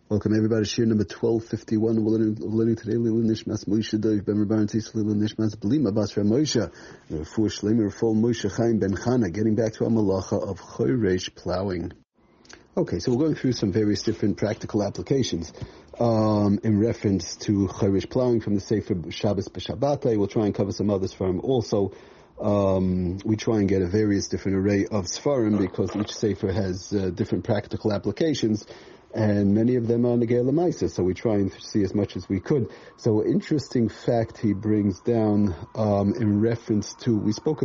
Welcome everybody to Shir number 1251. We're learning today Lilu Nishmas Moshe Dov Ben Rabban Tis Lilu Nishmas Blima Bas Moshe Refuah Shleima Refuah Moshe Chaim Ben Chana. Getting back to our malacha of Choresh plowing. Okay, so we're going through some various different practical applications in reference to Choresh plowing from the Sefer Shabbos B'Shabbatai. We'll try and cover some others from also. We try and get a various different array of Sfarim because each Sefer has different practical applications. And many of them are Negei L'Maisa, so we try and see as much as we could. So, interesting fact he brings down in reference to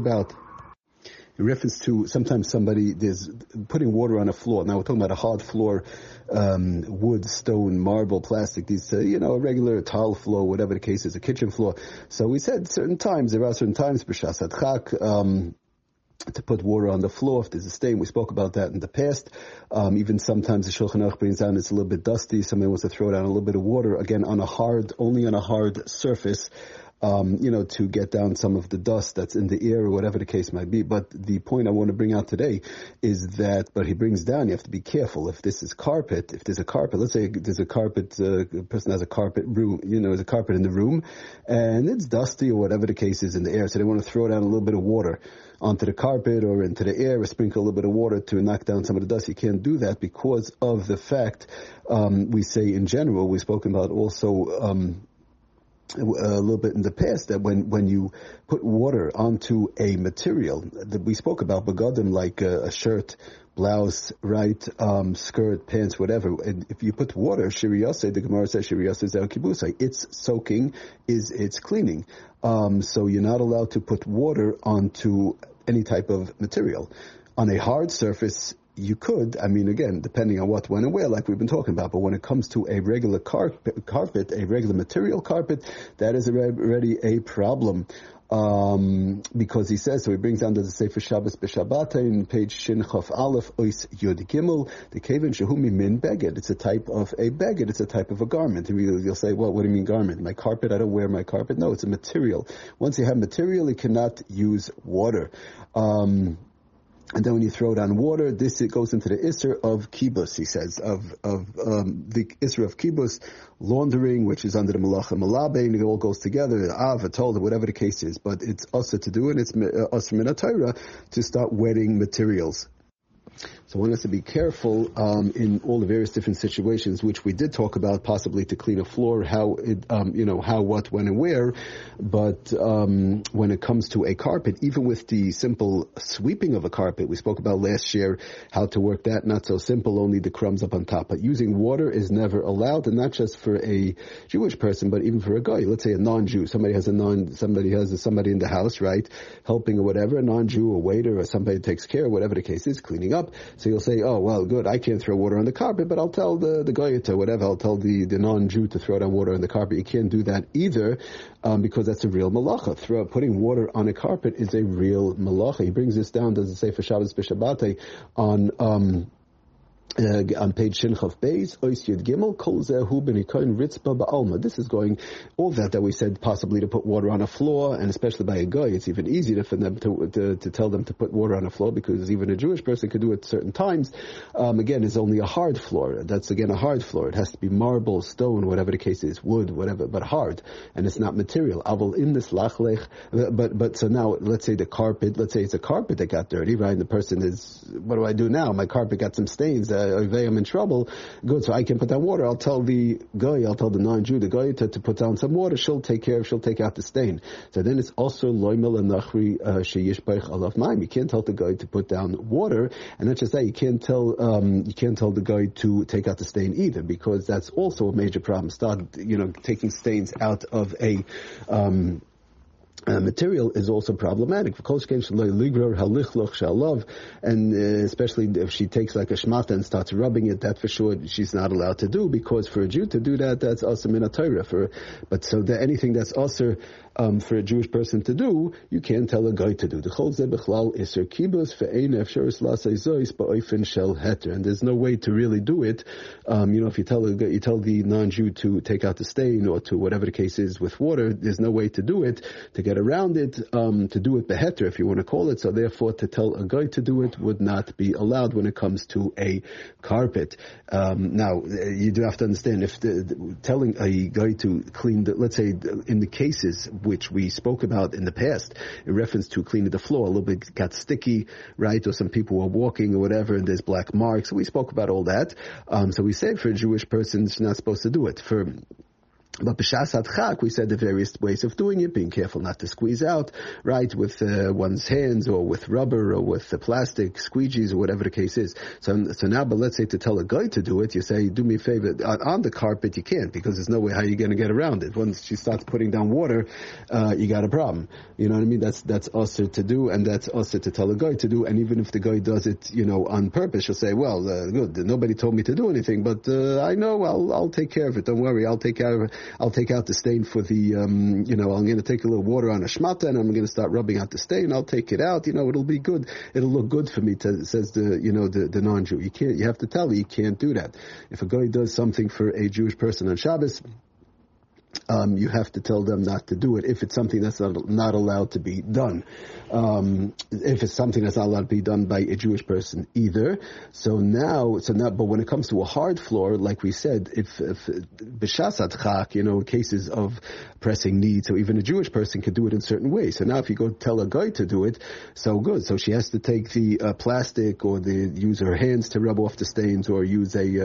sometimes somebody is putting water on a floor. Now we're talking about a hard floor, wood, stone, marble, plastic. These, a regular tile floor, whatever the case is, a kitchen floor. So we said there are certain times, b'shas hadchak, to put water on the floor if there's a stain. We spoke about that in the past. Even sometimes the Shulchan Aruch brings down it's a little bit dusty. Somebody wants to throw down a little bit of water, again, only on a hard surface, to get down some of the dust that's in the air or whatever the case might be. But the point I want to bring out today is that, but he brings down, you have to be careful. If this is carpet, let's say there's a carpet, a person has a carpet room, there's a carpet in the room, and it's dusty or whatever the case is in the air, so they want to throw down a little bit of water onto the carpet or into the air, or sprinkle a little bit of water to knock down some of the dust. You can't do that because of the fact, we say in general, we've spoken about also, a little bit in the past, that when you put water onto a material that we spoke about, begadim, like a shirt, blouse, right, skirt, pants, whatever, and if you put water, shiriyase, the Gemara says shiriyase zel kibusay, it's soaking, it's cleaning. So you're not allowed to put water onto any type of material. On a hard surface, you could, again, depending on what, when, and where, like we've been talking about, but when it comes to a regular carpet, a regular material carpet, that is already a problem. Because he says, so he brings down to the Sefer Shabbos B'Shabbatai in page Shin Chaf Aleph Ois Yud Gimel, the Kevin Shehumi Min Beged. It's a type of a beged. It's a type of a garment. And you'll say, well, what do you mean garment? My carpet, I don't wear my carpet. No, it's a material. Once you have material, you cannot use water. And then when you throw down water, it goes into the Isser of Kibus, he says, of the Isser of Kibus, laundering, which is under the Malacha Malabein, it all goes together, Av, Atol, whatever the case is, but it's also to do, and it's also min Torah to start wetting materials. So one has to be careful in all the various different situations, which we did talk about, possibly to clean a floor, how, what, when, and where. But when it comes to a carpet, even with the simple sweeping of a carpet, we spoke about last year how to work that. Not so simple, only the crumbs up on top. But using water is never allowed, and not just for a Jewish person, but even for a guy. Let's say a non-Jew. Somebody has somebody in the house, right, helping or whatever, a non-Jew, a waiter, or somebody takes care, whatever the case is, cleaning up. So you'll say, oh, well, good, I can't throw water on the carpet, but I'll tell the guy to whatever, I'll tell the non-Jew to throw down water on the carpet. You can't do that either, because that's a real malacha. Putting water on a carpet is a real malacha. He brings this down, does it say for Shabbos B'Shabbatai, on page Shinchav Beis, Ois Yud Gimel, Kol Zehu B'Nikoin Ritzba Ba'alma. This is going, all that we said, possibly to put water on a floor, and especially by a guy, it's even easier for them to tell them to put water on a floor, because even a Jewish person could do it at certain times. Again, it's only a hard floor. That's again a hard floor. It has to be marble, stone, whatever the case is, wood, whatever, but hard, and it's not material. Aval in this lachlech, but so now, let's say the carpet, let's say it's a carpet that got dirty, right? And the person is, what do I do now? My carpet got some stains. I'm in trouble. Good, so I can put down water. I'll tell the non-Jew, the guy to put down some water. She'll take out the stain. So then it's also loymel and nachri sheyishbach alav maim. You can't tell the guy to put down water, and not just that, you can't tell the guy to take out the stain either, because that's also a major problem. Start, taking stains out of a material is also problematic. And especially if she takes like a shmata and starts rubbing it, that for sure she's not allowed to do, because for a Jew to do that, that's also min Torah. But so anything that's also for a Jewish person to do, you can't tell a guy to do. And there's no way to really do it. If you tell the non-Jew to take out the stain or to whatever the case is with water, there's no way to do it to get get around it, to do it beheter, if you want to call it. So therefore, to tell a guy to do it would not be allowed when it comes to a carpet. Now, you do have to understand, if telling a guy to clean let's say in the cases which we spoke about in the past, in reference to cleaning the floor, a little bit got sticky, right? Or some people were walking or whatever, and there's black marks. We spoke about all that. So we said for a Jewish person, she's not supposed to do it. But b'shas hadchak, we said the various ways of doing it, being careful not to squeeze out, right, with one's hands, or with rubber, or with the plastic squeegees, or whatever the case is. So now, but let's say to tell a guy to do it, you say, do me a favor, on the carpet you can't, because there's no way how you're going to get around it. Once she starts putting down water, you got a problem. You know what I mean? That's usher to do, and that's usher to tell a guy to do, and even if the guy does it, on purpose, she'll say, well, good, nobody told me to do anything, but I know, I'll take care of it, don't worry, I'll take out the stain for the, I'm going to take a little water on a shmata and I'm going to start rubbing out the stain. I'll take it out. It'll be good. It'll look good for me, says the non-Jew. You have to tell her you can't do that. If a guy does something for a Jewish person on Shabbos, you have to tell them not to do it if it's something that's not allowed to be done. If it's something that's not allowed to be done by a Jewish person either. So now, but when it comes to a hard floor, like we said, if b'shas hadchak, cases of pressing need, so even a Jewish person could do it in certain ways. So now if you go tell a guy to do it, so good. So she has to take the plastic, or use her hands to rub off the stains, or use a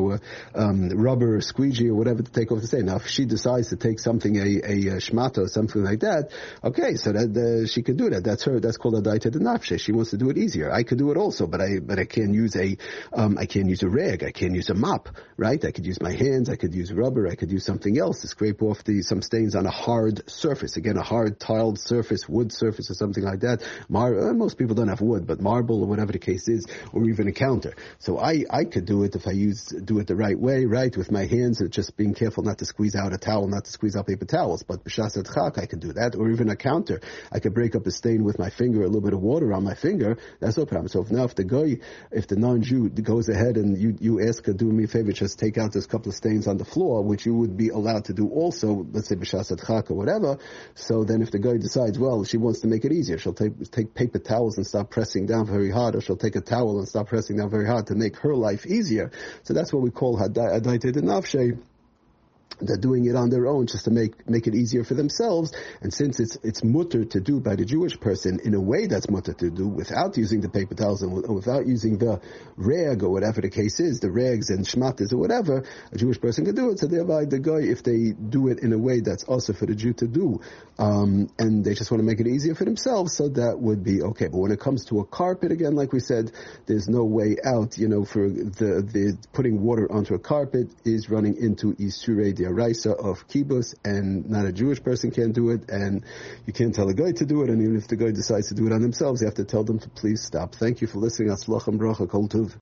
rubber squeegee or whatever to take off the stain. Now if she decides to take something, a shmata or something like that, okay, so that she could do that. That's called a daita de nafshe. She wants to do it easier. I could do it also, but I can't use a rag. I can't use a mop, right? I could use my hands. I could use rubber. I could use something else to scrape off some stains on a hard surface. Again, a hard tiled surface, wood surface or something like that. Most people don't have wood, but marble or whatever the case is, or even a counter. So I could do it if I do it the right way, right? With my hands, just being careful not to squeeze out a towel, not to squeeze out paper towels. But b'shas hadchak, I can do that. Or even a counter. I could break up a stain with my finger, a little bit of water on my finger. That's no problem. So if the non-Jew goes ahead and you ask her, do me a favor, just take out this couple of stains on the floor, which you would be allowed to do also, let's say b'shas hadchak or whatever. So then if the guy decides, well, she wants to make it easier, she'll take paper towels and stop pressing down very hard, or she'll take a towel and stop pressing down very hard to make her life easier. So that's what we call hadaita de nafshe. They're doing it on their own just to make it easier for themselves. And since it's mutter to do by the Jewish person in a way that's mutter to do without using the paper towels and without using the rag or whatever the case is, the rags and shmatas or whatever, a Jewish person can do it. So thereby the guy, if they do it in a way that's also for the Jew to do, and they just want to make it easier for themselves, so that would be okay. But when it comes to a carpet, again, like we said, there's no way out, for the putting water onto a carpet is running into Isurei Raisa of kibbutz, and not a Jewish person can do it, and you can't tell a guy to do it, and even if the guy decides to do it on themselves, you have to tell them to please stop. Thank you for listening. Atzlach and bracha, kol tuv.